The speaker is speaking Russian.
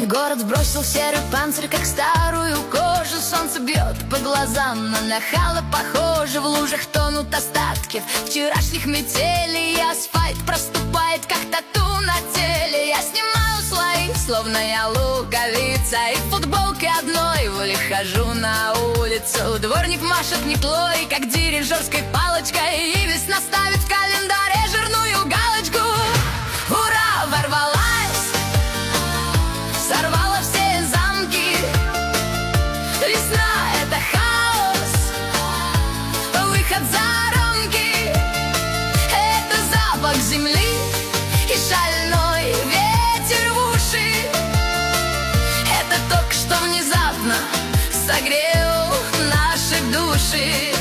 Город сбросил серый панцирь, как старую кожу. Солнце бьет по глазам, но нахало похоже. В лужах тонут остатки вчерашних метелей, и асфальт проступает, как тату на теле. Я снимаю слои, словно я луковица, и в футболке одной хожу на улицу. Дворник машет метлой, как дирижерской палочкой, и весна ставит в календаре жирную галочку. Ура, ворвалась, сорвала все замки. Весна — это хаос, выход за рамки. Это запах земли и шальной ветер в уши. Это только что внезапно согрел наши души.